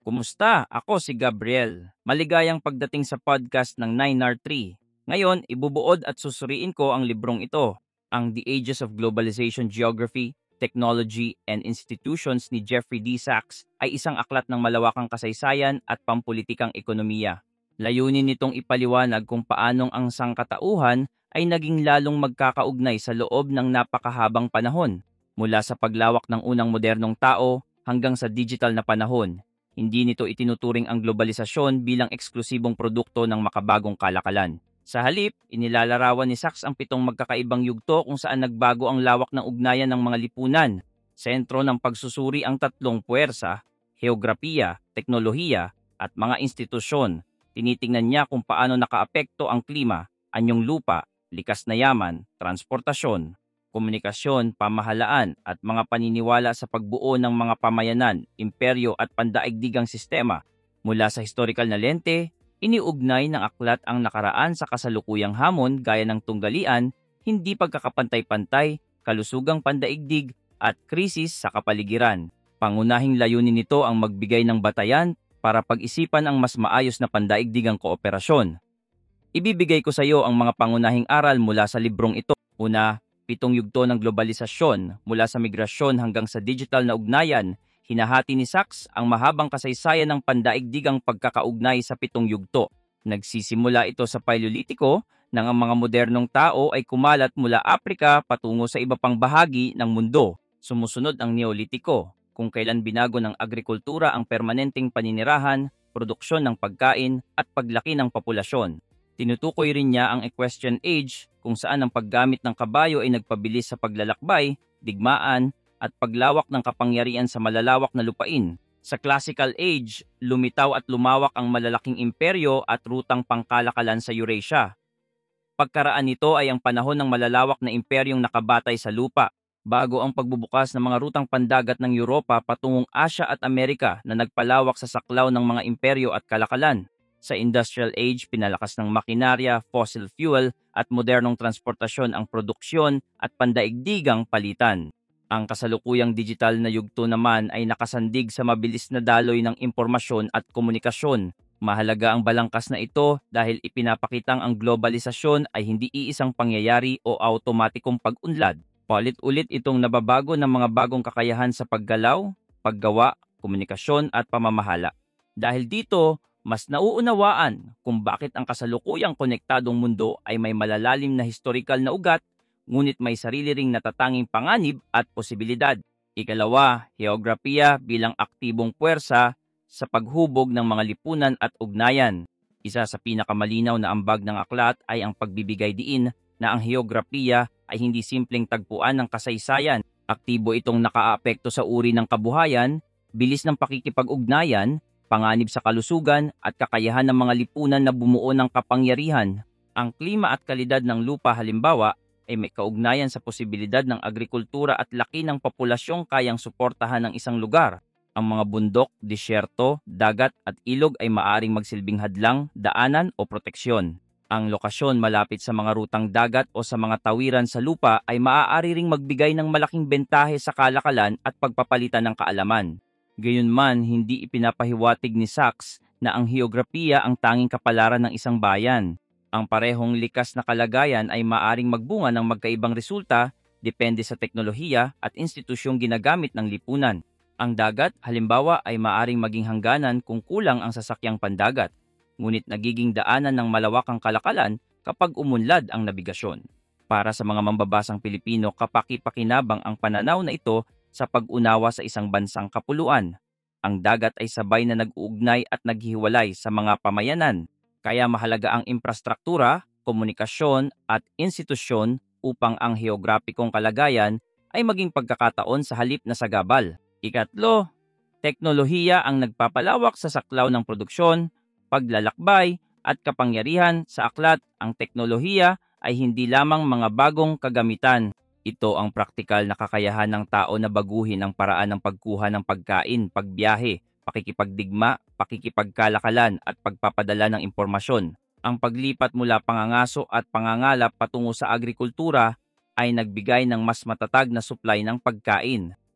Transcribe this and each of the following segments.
Kumusta? Ako si Gabriel. Maligayang pagdating sa podcast ng 9R3. Ngayon, ibubuod at susuriin ko ang librong ito, ang The Ages of Globalization Geography, Technology, and Institutions ni Jeffrey D. Sachs ay isang aklat ng malawakang kasaysayan at pampulitikang ekonomiya. Layunin nitong ipaliwanag kung paanong ang sangkatauhan ay naging lalong magkakaugnay sa loob ng napakahabang panahon, mula sa paglawak ng unang modernong tao hanggang sa digital na panahon. Hindi nito itinuturing ang globalisasyon bilang eksklusibong produkto ng makabagong kalakalan. Sa halip, inilalarawan ni Sachs ang pitong magkakaibang yugto kung saan nagbago ang lawak ng ugnayan ng mga lipunan. Sentro ng pagsusuri ang tatlong puwersa, heograpiya, teknolohiya, at mga institusyon. Tinitingnan niya kung paano nakaapekto ang klima, anyong lupa, likas na yaman, transportasyon, komunikasyon, pamahalaan at mga paniniwala sa pagbuo ng mga pamayanan, imperyo at pandaigdigang sistema. Mula sa historical na lente, iniugnay ng aklat ang nakaraan sa kasalukuyang hamon gaya ng tunggalian, hindi pagkakapantay-pantay, kalusugang pandaigdig at krisis sa kapaligiran. Pangunahing layunin nito ang magbigay ng batayan para pag-isipan ang mas maayos na pandaigdigang kooperasyon. Ibibigay ko sa iyo ang mga pangunahing aral mula sa librong ito. Una, pitong yugto ng globalisasyon mula sa migrasyon hanggang sa digital na ugnayan. Hinahati ni Sachs ang mahabang kasaysayan ng pandaigdigang pagkakaugnay sa pitong yugto. Nagsisimula ito sa Paleolitiko nang ang mga modernong tao ay kumalat mula Afrika patungo sa iba pang bahagi ng mundo. Sumusunod ang Neolitiko, kung kailan binago ng agrikultura ang permanenteng paninirahan, produksyon ng pagkain at paglaki ng populasyon. Tinutukoy rin niya ang Equestrian Age kung saan ang paggamit ng kabayo ay nagpabilis sa paglalakbay, digmaan, at paglawak ng kapangyarihan sa malalawak na lupain. Sa Classical Age, lumitaw at lumawak ang malalaking imperyo at rutang pangkalakalan sa Eurasia. Pagkaraan nito ay ang panahon ng malalawak na imperyong nakabatay sa lupa, bago ang pagbubukas ng mga rutang pandagat ng Europa patungong Asya at Amerika na nagpalawak sa saklaw ng mga imperyo at kalakalan. Sa Industrial Age, pinalakas ng makinarya, fossil fuel at modernong transportasyon ang produksyon at pandaigdigang palitan. Ang kasalukuyang digital na yugto naman ay nakasandig sa mabilis na daloy ng impormasyon at komunikasyon. Mahalaga ang balangkas na ito dahil ipinapakitang ang globalisasyon ay hindi iisang pangyayari o automatikong pag-unlad. Paulit-ulit itong nababago ng mga bagong kakayahan sa paggalaw, paggawa, komunikasyon at pamamahala. Dahil dito, mas nauunawaan kung bakit ang kasalukuyang konektadong mundo ay may malalalim na historical na ugat, ngunit may sarili ring natatanging panganib at posibilidad. Ikalawa, heograpiya bilang aktibong puwersa sa paghubog ng mga lipunan at ugnayan. Isa sa pinakamalinaw na ambag ng aklat ay ang pagbibigay diin na ang heograpiya ay hindi simpleng tagpuan ng kasaysayan. Aktibo itong nakaapekto sa uri ng kabuhayan, bilis ng pakikipag-ugnayan, panganib sa kalusugan at kakayahan ng mga lipunan na bumuo ng kapangyarihan. Ang klima at kalidad ng lupa halimbawa ay may kaugnayan sa posibilidad ng agrikultura at laki ng populasyong kayang suportahan ng isang lugar. Ang mga bundok, disyerto, dagat at ilog ay maaring magsilbing hadlang, daanan o proteksyon. Ang lokasyon malapit sa mga rutang dagat o sa mga tawiran sa lupa ay maaari ring magbigay ng malaking bentahe sa kalakalan at pagpapalitan ng kaalaman. Gayunman, hindi ipinapahiwatig ni Sachs na ang heograpiya ang tanging kapalaran ng isang bayan. Ang parehong likas na kalagayan ay maaring magbunga ng magkaibang resulta depende sa teknolohiya at institusyong ginagamit ng lipunan. Ang dagat, halimbawa, ay maaring maging hangganan kung kulang ang sasakyang pandagat, ngunit nagiging daanan ng malawakang kalakalan kapag umunlad ang nabigasyon. Para sa mga mambabasang Pilipino, kapaki-pakinabang ang pananaw na ito sa pag-unawa sa isang bansang kapuluan. Ang dagat ay sabay na nag-uugnay at naghihiwalay sa mga pamayanan, kaya mahalaga ang infrastruktura, komunikasyon at institusyon upang ang heograpikong kalagayan ay maging pagkakataon sa halip na sagabal. Ikatlo, teknolohiya ang nagpapalawak sa saklaw ng produksyon, paglalakbay at kapangyarihan. Sa aklat, ang teknolohiya ay hindi lamang mga bagong kagamitan. Ito ang praktikal na kakayahan ng tao na baguhin ang paraan ng pagkuha ng pagkain, pagbiyahe, pakikipagdigma, pakikipagkalakalan at pagpapadala ng impormasyon. Ang paglipat mula pangangaso at pangangalap patungo sa agrikultura ay nagbigay ng mas matatag na supply ng pagkain.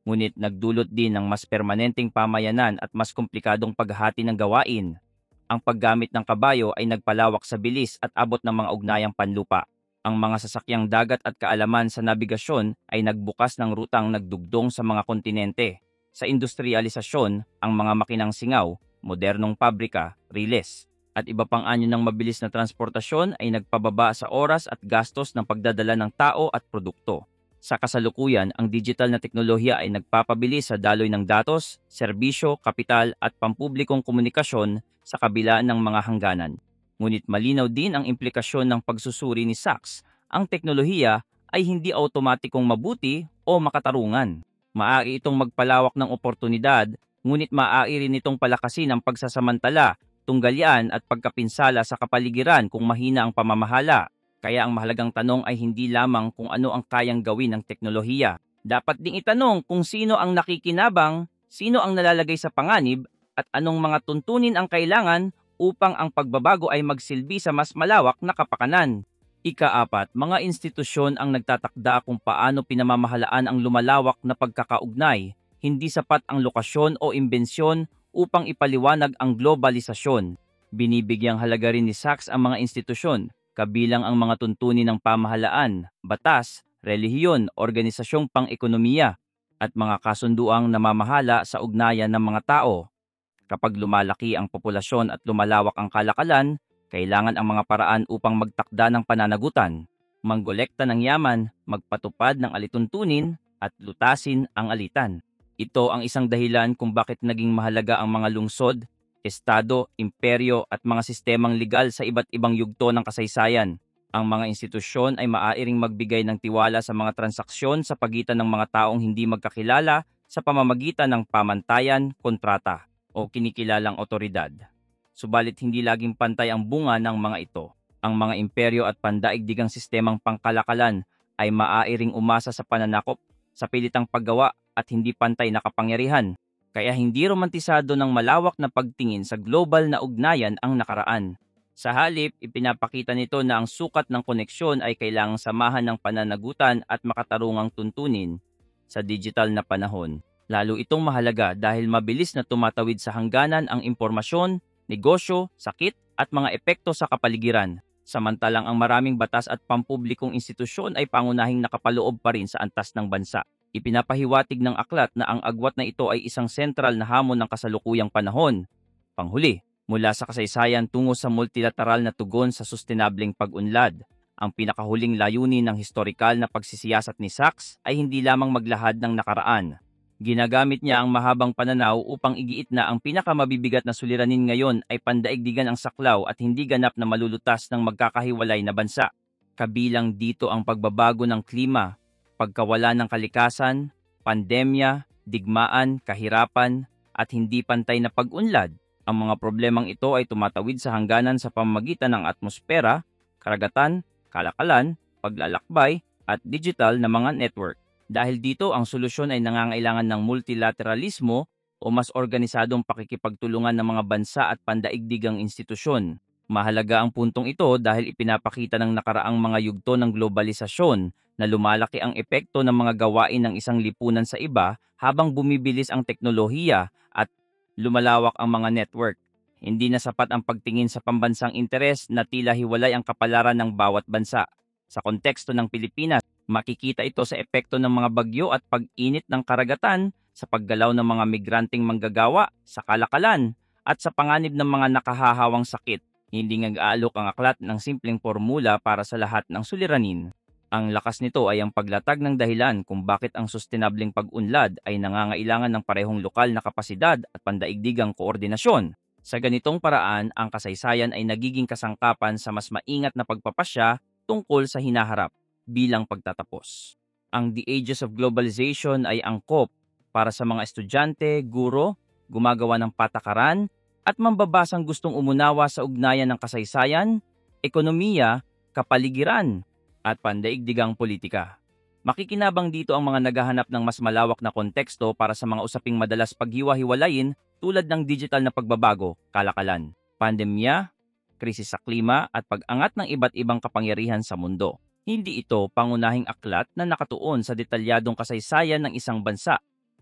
ngunit nagdulot din ng mas permanenteng pamayanan at mas komplikadong paghahati ng gawain. Ang paggamit ng kabayo ay nagpalawak sa bilis at abot ng mga ugnayang panlupa. Ang mga sasakyang dagat at kaalaman sa nabigasyon ay nagbukas ng rutang nagdugdong sa mga kontinente. Sa industrialisasyon, ang mga makinang singaw, modernong pabrika, riles, at iba pang anyo ng mabilis na transportasyon ay nagpababa sa oras at gastos ng pagdadala ng tao at produkto. Sa kasalukuyan, ang digital na teknolohiya ay nagpapabilis sa daloy ng datos, serbisyo, kapital at pampublikong komunikasyon sa kabila ng mga hangganan. Ngunit malinaw din ang implikasyon ng pagsusuri ni Sachs. Ang teknolohiya ay hindi automatikong mabuti o makatarungan. Maaari itong magpalawak ng oportunidad, ngunit maaari rin itong palakasin ang pagsasamantala, tunggalyan at pagkapinsala sa kapaligiran kung mahina ang pamamahala. Kaya ang mahalagang tanong ay hindi lamang kung ano ang kayang gawin ng teknolohiya. Dapat ding itanong kung sino ang nakikinabang, sino ang nalalagay sa panganib, at anong mga tuntunin ang kailangan upang ang pagbabago ay magsilbi sa mas malawak na kapakanan. Ika-4, mga institusyon ang nagtatakda kung paano pinamamahalaan ang lumalawak na pagkakaugnay. Hindi sapat ang lokasyon o imbensyon upang ipaliwanag ang globalisasyon. Binibigyang halaga rin ni Sachs ang mga institusyon, kabilang ang mga tuntunin ng pamahalaan, batas, relihiyon, organisasyong pang-ekonomiya, at mga kasunduang namamahala sa ugnayan ng mga tao. Kapag lumalaki ang populasyon at lumalawak ang kalakalan, kailangan ang mga paraan upang magtakda ng pananagutan, manggolekta ng yaman, magpatupad ng alituntunin, at lutasin ang alitan. Ito ang isang dahilan kung bakit naging mahalaga ang mga lungsod, estado, imperyo at mga sistemang legal sa iba't ibang yugto ng kasaysayan. Ang mga institusyon ay maaaring magbigay ng tiwala sa mga transaksyon sa pagitan ng mga taong hindi magkakilala sa pamamagitan ng pamantayan, kontrata, o kinikilalang otoridad. Subalit hindi laging pantay ang bunga ng mga ito. Ang mga imperyo at pandaigdigang sistemang pangkalakalan ay maaaring umasa sa pananakop, sa pilitang paggawa at hindi pantay na kapangyarihan. Kaya hindi romantisado ng malawak na pagtingin sa global na ugnayan ang nakaraan. Sa halip, ipinapakita nito na ang sukat ng koneksyon ay kailangang samahan ng pananagutan at makatarungang tuntunin. Sa digital na panahon, lalo itong mahalaga dahil mabilis na tumatawid sa hangganan ang impormasyon, negosyo, sakit at mga epekto sa kapaligiran. Samantalang ang maraming batas at pampublikong institusyon ay pangunahing nakapaloob pa rin sa antas ng bansa. Ipinapahiwatig ng aklat na ang agwat na ito ay isang sentral na hamon ng kasalukuyang panahon. Panghuli, mula sa kasaysayan tungo sa multilateral na tugon sa sustenableng pag-unlad, ang pinakahuling layunin ng historikal na pagsisiyasat ni Sachs ay hindi lamang maglahad ng nakaraan. Ginagamit niya ang mahabang pananaw upang igiit na ang pinakamabibigat na suliranin ngayon ay pandaigdigan ang saklaw at hindi ganap na malulutas ng magkakahiwalay na bansa. Kabilang dito ang pagbabago ng klima, pagkawala ng kalikasan, pandemya, digmaan, kahirapan, at hindi pantay na pag-unlad. Ang mga problemang ito ay tumatawid sa hangganan sa pamamagitan ng atmosfera, karagatan, kalakalan, paglalakbay, at digital na mga network. Dahil dito, ang solusyon ay nangangailangan ng multilateralismo o mas organisadong pakikipagtulungan ng mga bansa at pandaigdigang institusyon. Mahalaga ang puntong ito dahil ipinapakita ng nakaraang mga yugto ng globalisasyon na lumalaki ang epekto ng mga gawain ng isang lipunan sa iba habang bumibilis ang teknolohiya at lumalawak ang mga network. Hindi na sapat ang pagtingin sa pambansang interes na tila hiwalay ang kapalaran ng bawat bansa. Sa konteksto ng Pilipinas, makikita ito sa epekto ng mga bagyo at pag-init ng karagatan, sa paggalaw ng mga migranteng manggagawa, sa kalakalan, at sa panganib ng mga nakahahawang sakit. Hindi nag-aalok ang aklat ng simpleng formula para sa lahat ng suliranin. Ang lakas nito ay ang paglatag ng dahilan kung bakit ang sustenableng pag-unlad ay nangangailangan ng parehong lokal na kapasidad at pandaigdigang koordinasyon. Sa ganitong paraan, ang kasaysayan ay nagiging kasangkapan sa mas maingat na pagpapasya tungkol sa hinaharap bilang pagtatapos. Ang The Ages of Globalization ay angkop para sa mga estudyante, guro, gumagawa ng patakaran, at mambabasang gustong umunawa sa ugnayan ng kasaysayan, ekonomiya, kapaligiran, at pandaigdigang politika. Makikinabang dito ang mga naghahanap ng mas malawak na konteksto para sa mga usaping madalas paghiwa-hiwalayin tulad ng digital na pagbabago, kalakalan, pandemya, krisis sa klima at pag-angat ng iba't ibang kapangyarihan sa mundo. Hindi ito pangunahing aklat na nakatuon sa detalyadong kasaysayan ng isang bansa.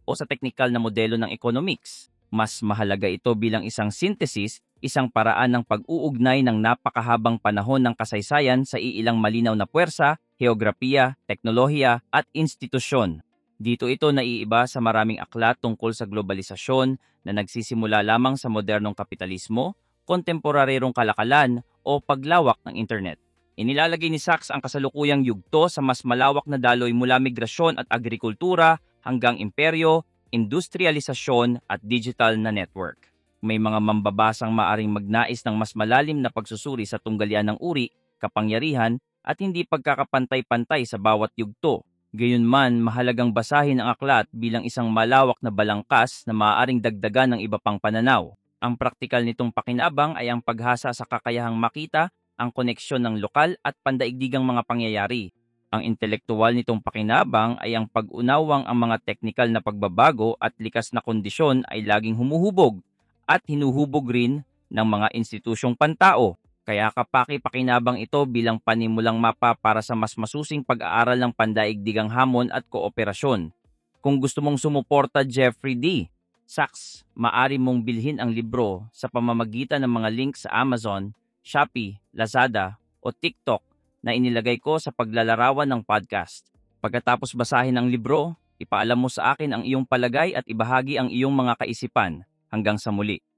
o sa teknikal na modelo ng economics. Mas mahalaga ito bilang isang synthesis, isang paraan ng pag-uugnay ng napakahabang panahon ng kasaysayan sa iilang malinaw na puwersa, heograpiya, teknolohiya at institusyon. Dito ito naiiba sa maraming aklat tungkol sa globalisasyon na nagsisimula lamang sa modernong kapitalismo, kontemporaryong kalakalan o paglawak ng internet. Inilalagay ni Sachs ang kasalukuyang yugto sa mas malawak na daloy mula migrasyon at agrikultura hanggang imperyo, industrialisasyon at digital na network. May mga mambabasang maaring magnais ng mas malalim na pagsusuri sa tunggalian ng uri, kapangyarihan at hindi pagkakapantay-pantay sa bawat yugto. Gayunman, mahalagang basahin ang aklat bilang isang malawak na balangkas na maaaring dagdagan ng iba pang pananaw. Ang praktikal nitong pakinabang ay ang paghasa sa kakayahang makita ang koneksyon ng lokal at pandaigdigang mga pangyayari. Ang intelektuwal nitong pakinabang ay ang pag-unawang ang mga teknikal na pagbabago at likas na kondisyon ay laging humuhubog at hinuhubog rin ng mga institusyong pantao. Kaya kapaki-pakinabang ito bilang panimulang mapa para sa mas masusing pag-aaral ng pandaigdigang hamon at kooperasyon. Kung gusto mong sumuporta Jeffrey D. Sachs, maaari mong bilhin ang libro sa pamamagitan ng mga link sa Amazon, Shopee, Lazada o TikTok na inilagay ko sa paglalarawan ng podcast. Pagkatapos basahin ang libro, ipaalam mo sa akin ang iyong palagay at ibahagi ang iyong mga kaisipan. Hanggang sa muli.